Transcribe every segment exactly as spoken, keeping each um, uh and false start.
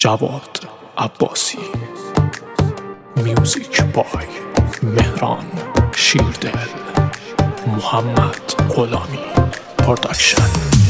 جواد عباسی. میوزیک بای مهران شیردل. محمد غلامی پروداکشن.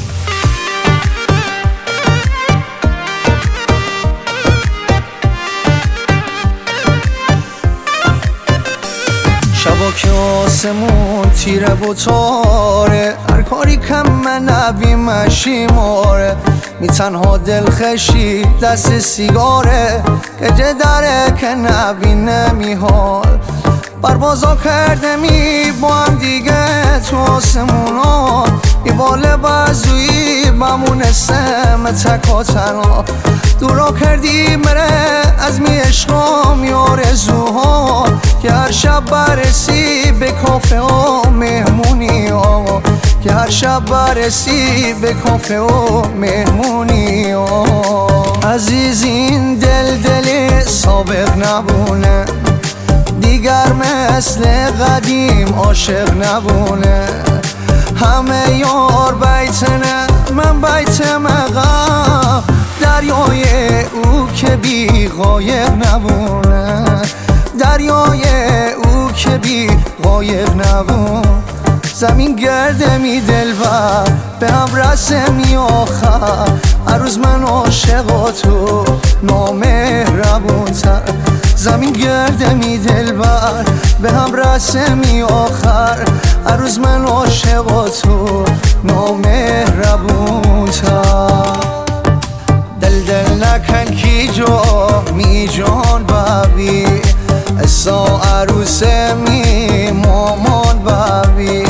شبا که آسمون تیره و تاره، هر کاری کم من نبی مشیماره، می تنها دل خشی دست سیگاره، که داره که نبی نمیحال. پروازا کرده می با هم دیگه تو آسمونا، ای باله بازویی بمونستم تکا تنها. دورا کردی مره از می عشقا می آرزوها، که هر شب برسی به کافه و مهمونی ها، که هر شب برسی به کافه و مهمونی ها. عزیز این دل دل سابق نبونه، دیگر مثل قدیم عاشق نبونه. همه یار بیتنه من بیت مقام، دریای او که بی غایب نبونه، دریای او که بی غایب نبون. زمین گرده می دلبر به هم رسمی آخر، هر روز من عاشق تو نامهربون تر. زمین گرده می دلبر به هم رسمی آخر، هر روز من عاشق تو نامهربون تر. دل دل نکن کی جو می جان بابی، اسا عروس می مامان بابی،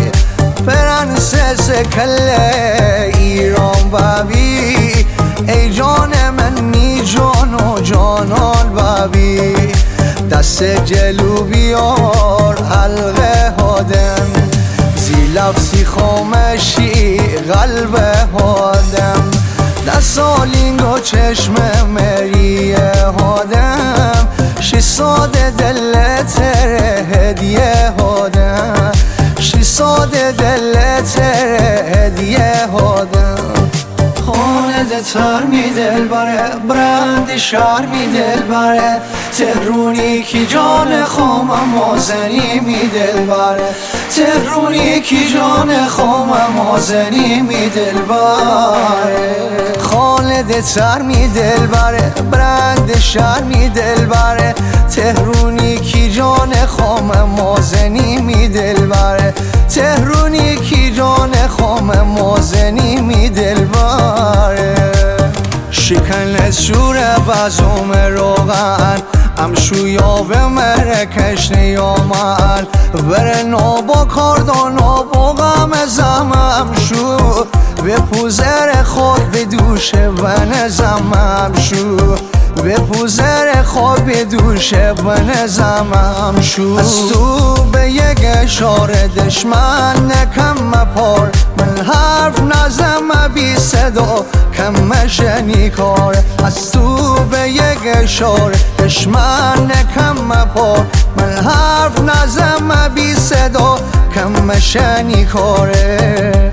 پرنسس کل ایران بابی، ای جان من می جان و جانان بابی. دست جلو بیار حلقه هادم، زی لفظی خامشی قلب هادم. دست آلینگو چشم مری هادم، شی ساده دل تره هدیه هادم، شی ساده دل تره هدیه هادم. خانه ده تر می دل بره، برند شهر می دل بره، تهرونی کی جان خامم مازنی می دل بره، تهرونی کی جان خامم مازنی می دل بره. خانه ده تر می دل بره، برند شهر می دل بره، تهرونی کی جان خامم مازنی می دل بره، تهرونی کی جان خامم مازنی می دل بره. شکن شور بازوم روغن، امشویا به مرکش نیامن، بره نابا کاردان نابا غم زمم شو، به پوزر خود به دوش بنزمم شو، به پوزر خود به دوش بنزمم شو. از تو به یک اشاره دشمن نکم مپار، من حرف نزم بی صدا کم مشنی کار. از تو به یک اشاره دشمن نکم مپار، من حرف نزم بی صدا کم مشنی کاره.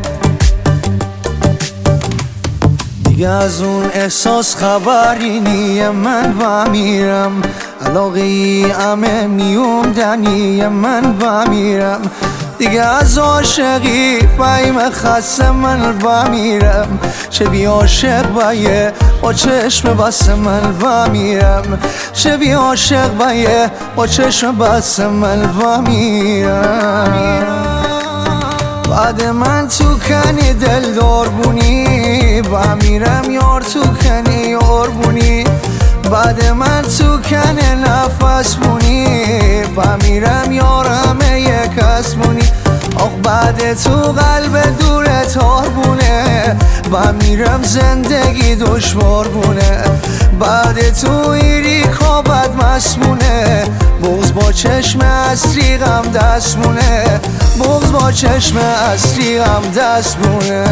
دیگه از اون احساس خبری نیه، من بمیرم علاقه ای امه میومدنی من بمیرم. دیگه از عاشقی بایم خسته من بمیرم، چه بی عاشق بایه با چشم بس من بمیرم، چه بی عاشق بایه با چشم بس من بمیرم. بعد من تو کنی دل دار بونی، بمیرم یار تو کنی یار بونی. بعد من تو کنه نفس بونی، بمیرم یار همه یک کس بونی. آخ بعد تو قلب دور تار بونه، بمیرم زندگی دشوار بونه. بعد تو ایری کابد مسمونه، بغض با چشم اصلی غم دست مونه، بغض با چشم اصلی غم دست مونه.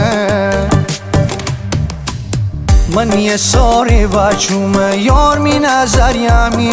من یه ساری بچومه یار می نظر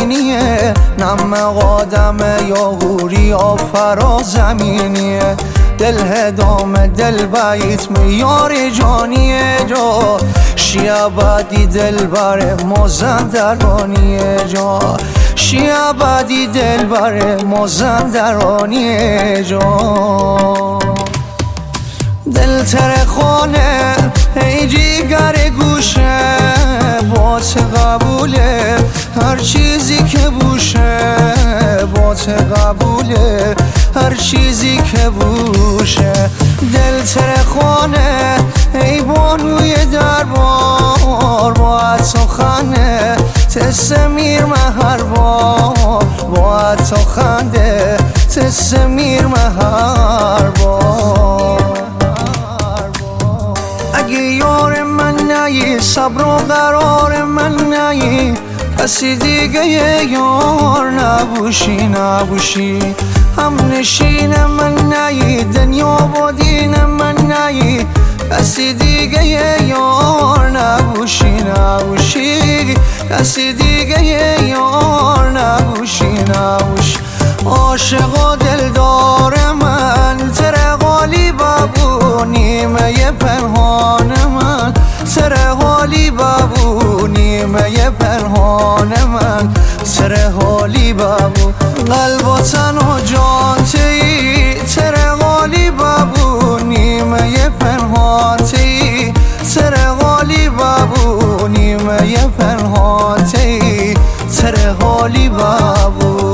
یمینیه، نم قادمه یا غوری یا فرا زمینیه. دل هدام دل بیت میار جانی جا شیعه بدی دل بر مازندرانی جا شیعه بدی دل بر مازندرانی جا دل تر خانه ای جیگر گوشه بات قبوله هر چیزی که بوشه بات قبوله هر چیزی که بوشه دل تر خانه ای بانوی دربار با سخنه تسمیر مهر بار با تو خنده تسمیر مهر بار اگه یار من نی صبر و قرار من نی کسی دیگه یار نبوشی نبوشی هم نشین من نی دنیا با دین من نی کسی دیگه یار نبوشی نبوشی کسی دیگه یار نبوشی نبوشی عاشق و دلدار من تره غالی بابو نیمه پنهان من تره غالی بابو نیمه پنهان من تره غالی بابو قلب و تن و جان تی تره غالی بابو نیمه پنهان تی تره غالی بابو نیمه پنهان تی تره غالی بابو